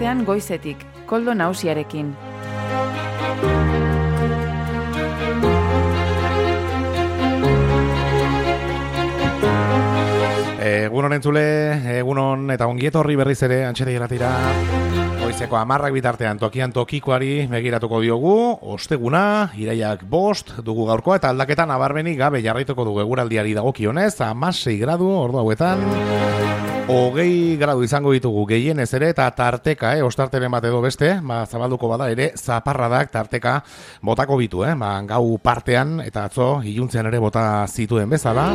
atzean goizetik, Koldo Nausiarekin. Egunon entzule, egunon eta ongietorri berriz ere antxete irratira. Goizeko 10 bitartean tokian tokikoari begiratuko diogu, osteguna, iraiak 5 dugu gaurkoa eta aldaketan nabarmenik gabe jarraituko dugu eguraldiari dagokionez, 16 gradu ordu hauetan, 20 gradu izango ditugu gehienez ere eta tarteka, ostarteren bat edo beste, zabalduko bada ere zaparradak tarteka botako bitu, gau partean eta atzo iluntzean ere bota zituen bezala.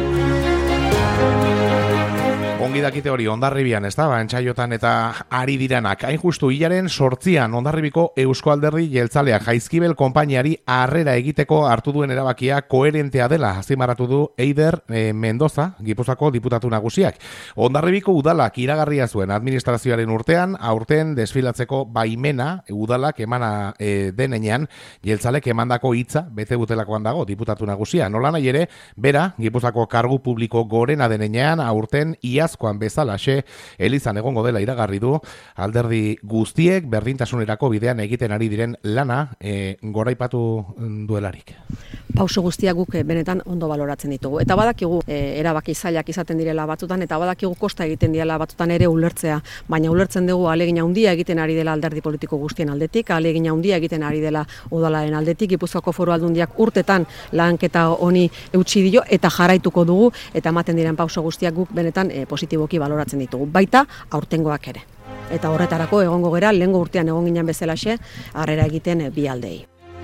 Ongi dakite hori Hondarribian, ez da, entsaiotan eta ari diranak. Hain justu hilaren 8an Hondarribiko Eusko Alderdi Jeltzaleak Jaizkibel konpainiari harrera egiteko hartu duen erabakia koherentea dela, azpimarratu du Eider Mendoza, Gipuzkoako diputatu nagusiak. Hondarribiko udalak iragarria zuen administrazioaren urtean, aurten desfilatzeko baimena udalak emana denean, Jeltzalek emandako hitza bete butelakoan dago diputatu nagusia. Nola nahi ere, bera, Gipuzkoako kargu publiko gorena denean, aurten iazkoan bezalaxe elizan egongo dela iragarri du, alderdi guztiek berdintasunerako bidean egiten ari diren lana goraipatu duelarik. Pauso guztiak guk benetan ondo baloratzen ditugu. Eta badakigu erabaki zailak izaten direla batzutan, eta badakigu kosta egiten direla batzutan ere ulertzea, baina ulertzen dugu ahalegin handia egiten ari dela alderdi politiko guztien aldetik, ahalegin handia egiten ari dela udalaren aldetik, Gipuzkoako Foru Aldundiak urtetan lanketa honi eutsi dio eta jarraituko dugu, eta ematen diren pauso guztiak guk benetan positiboki baloratzen ditugu, baita aurtengoak ere. Eta horretarako egongo gera, lehengo urtean egon ginen bezalaxe, harrera egiten bi aldei.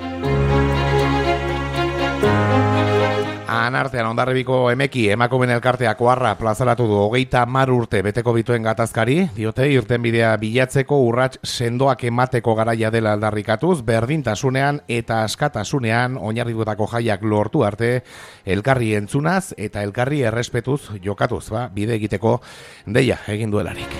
Anartean Hondarribiko emeki emakumeen elkarteak oharra plazaratu du 30 urte beteko bituen gatazkari, diote irtenbidea bilatzeko urrats sendoak emateko garaia dela aldarrikatuz, berdintasunean eta askatasunean oinarritutako jaiak lortu arte, elkarri entzunaz eta elkarri errespetuz jokatuz, bide egiteko deia egin duelarik.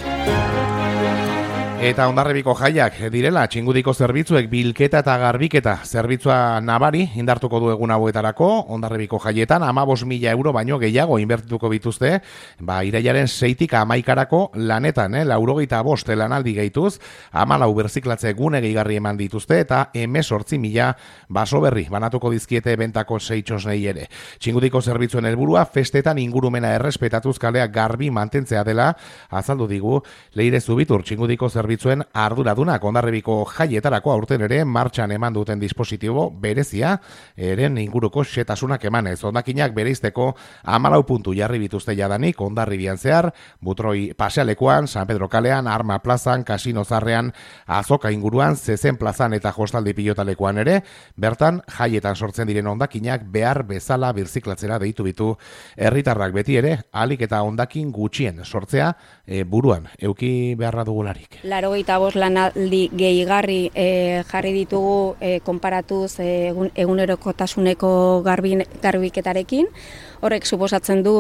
Eta Hondarribiko jaiak direla, txingudiko zerbitzuek bilketa eta garbiketa zerbitzua nabari indartuko du egun hauetarako. Hondarribiko jaietan 15.000 euro baino gehiago inbertituko bituzte, irailaren 6tik 11karako lanetan, 95 lanaldi gehituz, 14 berziklatze gune gehigarri eman dituzte eta 18.000 baso berri banatuko dizkiete bentako 6 txosnei ere. Txingudiko zerbitzuen helburua festetan ingurumena errespetatuz kaleak garbi mantentzea dela, azaldu digu Leire Zubitur, txingudiko zerbitzuen arduradunak. Hondarribiko jaietarako aurten ere martxan eman duten dispositibo berezia, eren inguruko xetasunak emanez. Hondakinak bereizteko 14 puntu jarri bituzte jadanik Hondarribian zehar, Butroi pasealekuan, San Pedro kalean, Arma plazan, Kasino zarrean, Azoka inguruan, Zezen plazan eta Jostaldi pilotalekuan ere, bertan jaietan sortzen diren hondakinak behar bezala birziklatzera deitu bitu herritarrak beti ere, ahalik eta hondakin gutxien sortzea buruan euki beharra dugularik. 85 lanaldi gehigarri jarri ditugu konparatuz egunerokotasuneko garbiketarekin. Horrek suposatzen du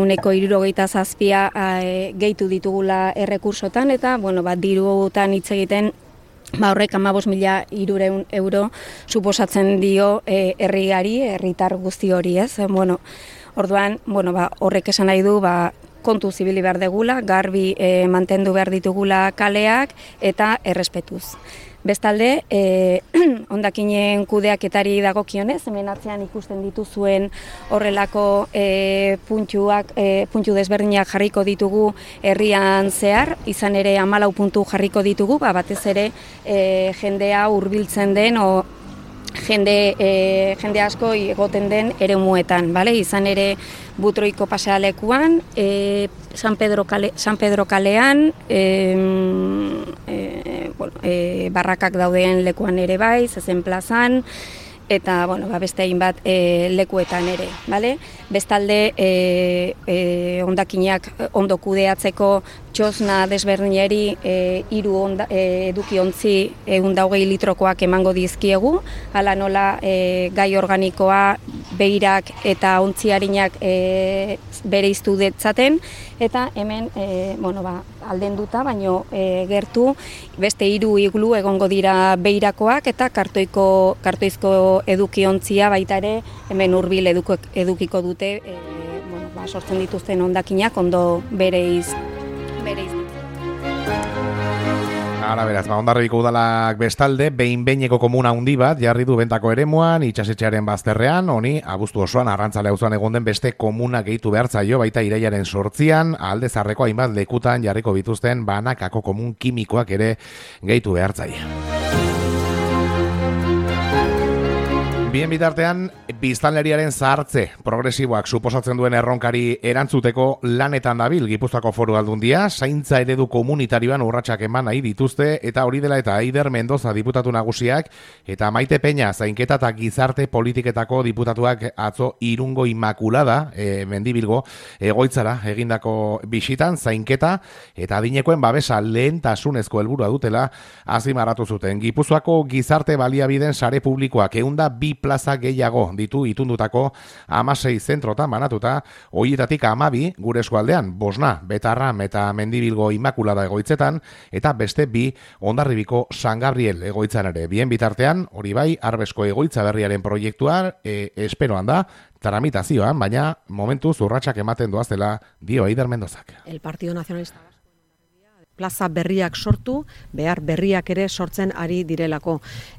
167 gehitu ditugula errekursotan eta dirutan hitz egiten horrek 15.300 euro suposatzen dio herritar guzti hori, ez? Orduan, horrek esan nahi du kontu zibili behar degula, garbi mantendu behar ditugula kaleak eta errespetuz. Bestalde, hondakinen kudeaketari dagokionez, hemen atzean ikusten dituzuen horrelako puntu desberdinak jarriko ditugu herrian zehar, izan ere 14 puntu jarriko ditugu, batez ere jendea hurbiltzen den jende asko egoten den eremuetan, izan ere Butroiko pasealekuan, San Pedro kalean, barrakak dauden lekuan ere bai, Zezen plazan, eta beste hainbat lekuetan ere. Bestalde, hondakinak ondo kudeatzeko txosna desberdineri 3 edukiontzi 120 litrokoak emango dizkiegu, hala nola gai organikoa, beirak eta ontziarinak bereiztu detzaten, eta hemen aldenduta, baino gertu beste 3 iglu egongo dira beirakoak eta kartoizko edukiontzia baita ere hemen hurbil edukiko dute sortzen dituzten hondakinak ondo bereiz. Ara beraz, Hondarribiko udalak bestalde, behin-behineko komuna handi bat jarri du bentako eremuan, itsasetxearen bazterrean, honi abuztu osoan Arrantzale auzoan egon den beste komuna gehitu behar zaio, baita irailaren 8an, Alde Zaharreko hainbat lekutan jarriko bituzten banakako komun kimikoak ere gehitu behar zaio. Bien bitartean, biztanleriaren zahartze progresiboak suposatzen duen erronkari erantzuteko lanetan dabil Gipuzkoako Foru Aldundia, zaintza eredu komunitarioan urratsak eman nahi dituzte, eta hori dela eta Aider Mendoza diputatu nagusiak, eta Maite Peña zainketa eta gizarte politiketako diputatuak atzo Irungo Immaculada, Mendibilgo, egoitzara egindako bisitan zainketa, eta adinekoen babesa lehentasunezko helburua dutela azpimarratu zuten. Gipuzkoako gizarte baliabideen sare publikoak 102 plaza gehiago ditu itundutako 16 zentrotan banatuta, horietatik 12 gure eskualdean, Bosna, Betarram eta Mendibilgo Immaculada egoitzetan, eta beste 2 Hondarribiko San Gabriel egoitzan ere. Bien bitartean, hori bai, Arbesko egoitza berriaren proiektua esperoan da, tramitazioan, baina momentuz urratsak ematen doazela dio Aider Mendozak. El Partido Nacionalista plaza berriak sortu, behar berriak ere sortzen ari direlako.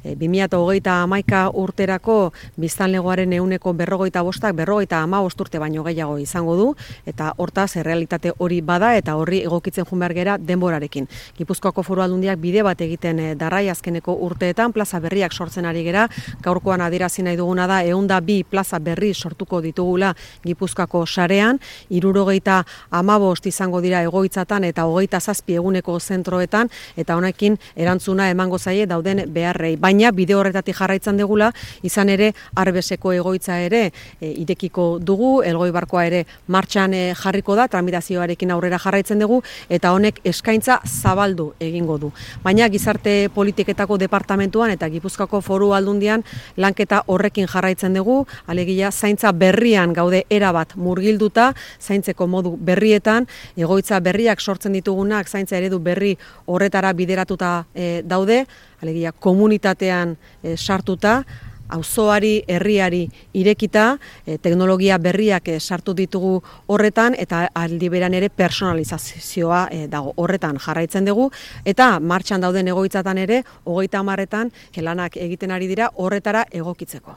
2021 urterako biztanlegoaren 155, 55 urte baino gehiago izango du, eta hortaz errealitate hori bada eta horri egokitzen joan behar gera denborarekin. Gipuzkoako Foru Aldundiak bide bat egiten darrai azkeneko urteetan, plaza berriak sortzen ari gera, gaurkoan adierazi nahi duguna da 102 plaza berri sortuko ditugula Gipuzkoako sarean, 75 izango dira egoitzatan eta 27 eguneko zentroetan, eta honekin erantzuna emango zaie dauden beharrei. Baina bide horretatik jarraitzen degula, izan ere Arbeseko egoitza ere irekiko dugu, Elgoibarkoa ere martxan jarriko da, tramitazioarekin aurrera jarraitzen dugu, eta honek eskaintza zabaldu egingo du. Baina gizarte politiketako departamentuan eta Gipuzkoako Foru Aldundian lanketa horrekin jarraitzen dugu, alegia zaintza berrian gaude erabat murgilduta, zaintzeko modu berrietan, egoitza berriak sortzen ditugunak zaintza eredu berri horretara bideratuta daude, alegia komunitatean sartuta, auzoari, herriari irekita, teknologia berriak sartu ditugu horretan, eta aldi beran ere personalizazioa dago. Horretan jarraitzen dugu, eta martxan dauden egoitzatan ere, 30etan lanak egiten ari dira horretara egokitzeko.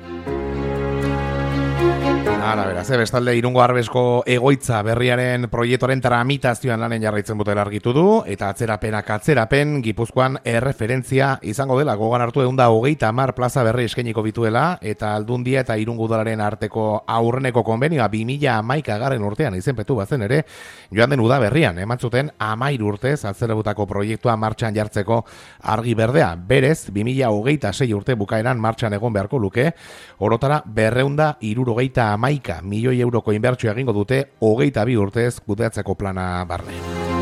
Ara, beraz, bestalde Irungo Arbesko egoitza berriaren proiektuaren tramitazioan lanen jarraitzen dutela argitu du, eta atzerapen Gipuzkoan erreferentzia izango dela, gogan hartu 130 plaza berri eskainiko bituela, eta Aldundia eta Irungo Udalaren arteko aurreneko konbenioa 2011 urtean izenpetu bazen ere, joan den uda berrian, eman zuten 13 urtez atzerebutako proiektua martxan jartzeko argi berdea. Berez, 2026 urte bukaeran martxan egon beharko luke, orotara 271 milioi euroko inbertsioa egingo dute 22 urtez kudeatzeko plana barne.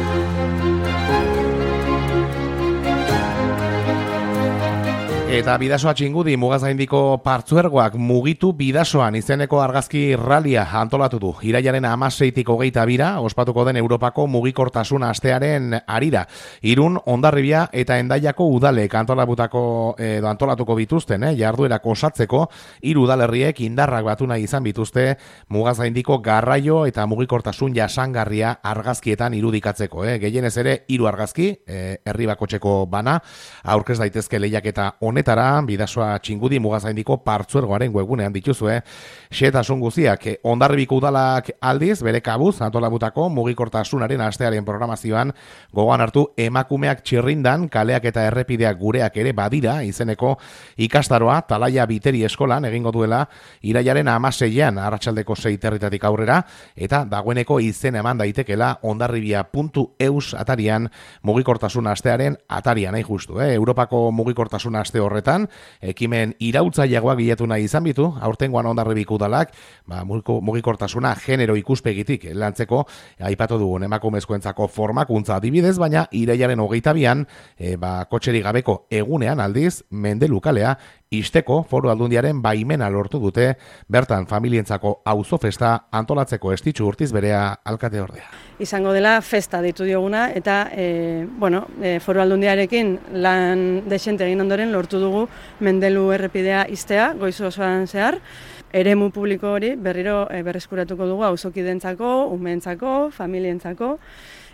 Eta Bidasoa Txingudi Mugazaindiko partzuergoak mugitu Bidasoan izeneko argazki ralia antolatu du. Irailaren 16tik 22 ospatuko den Europako mugikortasun astearen harira. Irun, Hondarribia eta Hendaiako udalek antolatuko bituzten, jarduerak osatzeko 3 udalerriek indarrak batu nahi izan bituzte Mugazaindiko garraio eta mugikortasun jasangarria argazkietan irudikatzeko. Gehienez ere 3 argazki, herri bakoitzeko bana, aurkez daitezke lehiaketa honetara, Bidasoa Txingudi Mugazaindiko partzuergoaren webgunean dituzue, xehetasun guztiak. Hondarribiko udalak aldiz, bere kabuz antolabutako mugikortasunaren astearen programazioan gogoan hartu emakumeak txirrindan, kaleak eta errepideak gureak ere badira izeneko ikastaroa Talaia Biteri eskolan egingo duela irailaren 16an arratsaldeko 6 aurrera, eta dagoeneko izen eman daitekela hondarribia.eus atarian mugikortasun astearen atarian, nahi justu. Europako mugikortasun aste horretan, ekimen iraultzaileagoak bilatu nahi izan bitu, aurtengoan Hondarribiko udalak, mugikortasuna genero ikuspegitik lantzeko aipatu dugun emakumezkoentzako formakuntza adibidez, baina irailaren 22an, kotxerik gabeko egunean aldiz, mendelukalea Isteko Foru Aldundiaren baimena lortu dute, bertan familientzako auzo festa antolatzeko Estitxu Urtiz berea alkate ordea. Izango dela festa ditu dioguna, eta Foru Aldundiarekin lan desente egin ondoren lortu dugu Mendelu errepidea iztea, goizu osoan zehar, eremu publiko hori berriro berreskuratuko dugu auzokidentzako, umeentzako, familientzako,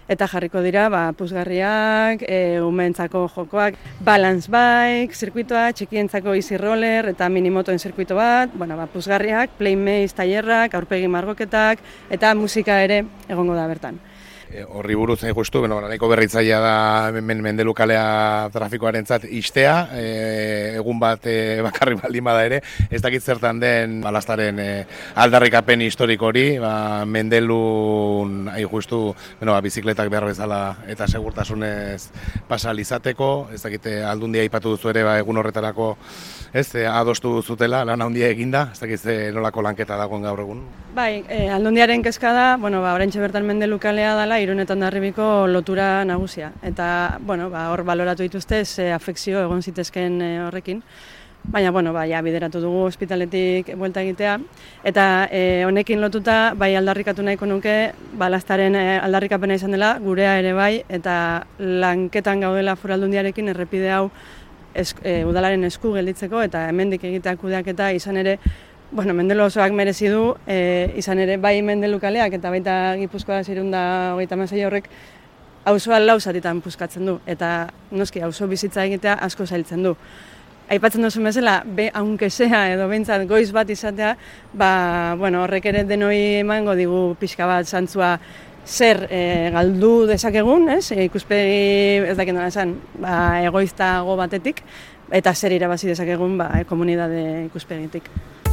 eta jarriko dira puzgarriak, umeentzako jokoak, balance bike, zirkuitoa, txikientzako easy roller eta minimotoen zirkuito bat, puzgarriak, playmaze tailerrak, aurpegi margoketak eta musika ere egongo da bertan. Horri buruz justu, nahiko berritzailea da Mendelu kalea trafikoarentzat istea, egun bat bakarrik baldin bada ere, ez dakit zertan den balastaren aldarrikapen historiko hori, Mendelun justu bizikletak behar bezala eta segurtasunez pasal izateko, ez dakit aldundia aipatu duzu ere egun horretarako adostu zutela, lan handia eginda, ez dakit nolako lanketa dagoen gaur egun. Bai, aldundiaren kezka da, oraintxe bertan Mendelu kalea dela, Irunetan Hondarribiko lotura nagusia. Eta, hor baloratu dituzte, afekzio egon zitezken horrekin. Baina, ja, bideratu dugu ospitaletik buelta egitea. Eta honekin lotuta, bai aldarrikatu nahiko nuke, balastaren aldarrikapena izan dela, gurea ere bai, eta lanketan gaudela Foraldundiarekin errepide hau udalaren esku gelditzeko, eta hemendik egiteak kudeaketa izan ere, Mendelu osoak merezi du, izan ere bai Mendelu kaleak eta baita Gipuzkoa 626 horrek auzoa 4 zatitan puskatzen du, eta noski auzo bizitza egitea asko zailtzen du. Aipatzen duzu bezala, aunque sea edo behintzat goiz bat izatea, horrek ere denoi emango digu pixka bat zantzua zer galdu dezakegun, ikuspegi ez dakit nola esan, egoiztago batetik, eta zer irabazi dezakegun komunitate ikuspegitik.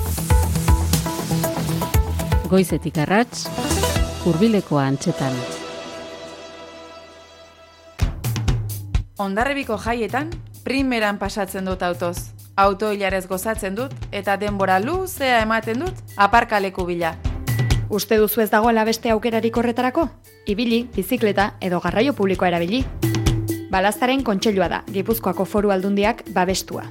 Goizetik arrats, hurbilekoa antzetan. Hondarribiko jaietan, primeran pasatzen dut autoz. Auto hilarez gozatzen dut eta denbora luzea ematen dut aparkaleku bila. Uste duzu ez dagoela beste aukerarik horretarako? Ibili, bizikleta edo garraio publikoa erabili. Balastaren kontseilua da, Gipuzkoako Foru Aldundiak babestua.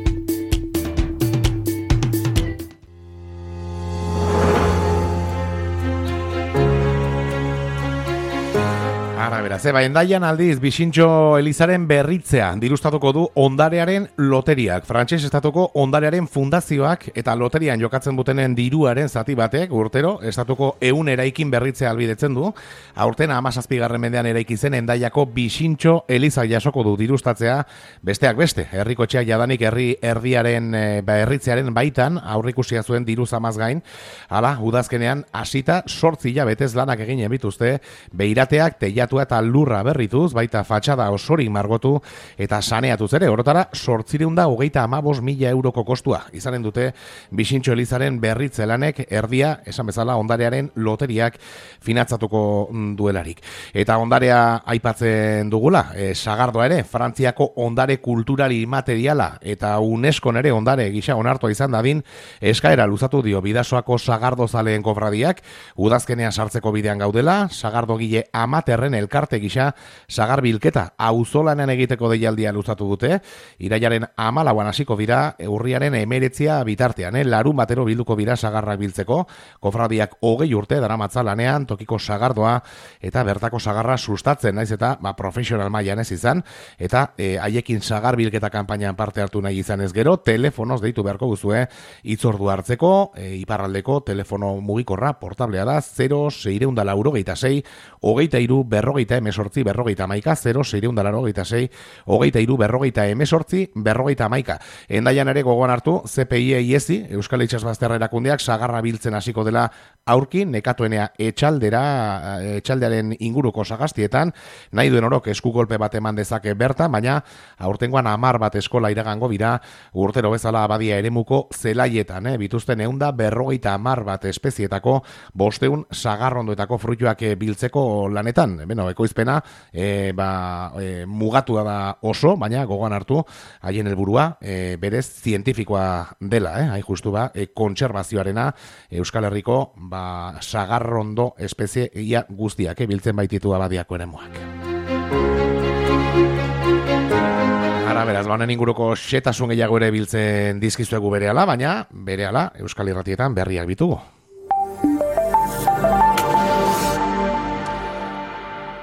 Beraz, Hendaian aldiz Bixintxo Elizaren berritzea dirustatuko du Ondarearen loteriak. Frantses estatuko Ondarearen fundazioak eta loterian jokatzen dutenen diruaren zati batek urtero estatuko 100 eraikin berritzea albidetzen du. Aurten 17. mendean eraiki zen Hendaiako Bixintxo Eliza jasoko du dirustatzea, besteak beste. Herrikotxeak jadanik herri erdiaren berritzearen baitan aurrikusia zuen diru zamaz gain. Hala, udazkenean hasita 8 hilabetez lanak egin bituzte, beirateak, teilatua eta lurra berrituz, baita fatxada osorik margotu eta saneatuz ere, orotara 835.000 euroko kostua izanen dute Bixintxo Elizaren berritze lanek erdia, esan bezala Ondarearen loteriak finatzatuko duelarik. Eta Ondarea aipatzen dugula, sagardoa ere, Frantziako ondare kulturali materiala eta UNESCOn ere ondare gisa onartua izan dadin, eskaera luzatu dio Bidasoako sagardozaleen kofradiak, udazkenean sartzeko bidean gaudela, sagardogile amaterren elkarte gisa sagar bilketa auzolanean egiteko deialdia luzatu dute. Irailaren 14an hasiko dira, urriaren 19 bitartean, larun batero bilduko dira sagarrak biltzeko. Kofradiak 20 urte daramatza lanean tokiko sagardoa eta bertako sagarra sustatzen, naiz eta profesional mailan ez izan, eta haiekin sagar bilketa kanpainan parte hartu nahi izan ez gero, telefonoz deitu beharko duzue hitzordu hartzeko, iparraldeko telefono mugikorra portablea da 0686 23 berrogeita emesortzi berrogeita amaika, 0686 23 berrogeita emesortzi berrogeita amaika. Hendaian ere gogoan hartu, CPI-EIEZI, Euskal Itsasbazterra erakundeak sagarra biltzen hasiko dela aurki, nekatuenea etxaldearen inguruko sagastietan, nahi duen orok eskukolpe bat eman dezake bertan, baina aurtengoan 10 bat eskola iragango bira, urtero bezala abadia eremuko zelaietan, bituzten 150 bat espezietako 500 sagarrondoetako fruituak biltzeko lanetan. Ekoizpena mugatua da oso, baina gogoan hartu haien helburua berez zientifikoa dela, hain justu kontserbazioarena Euskal Herriko sagarrondo espezie ia guztiak biltzen baititu abadiako eremuak. Ara, beraz, honen inguruko xetasun gehiago ere biltzen dizkizuegu berehala, baina berehala Euskal Irratietan berriak bitugu.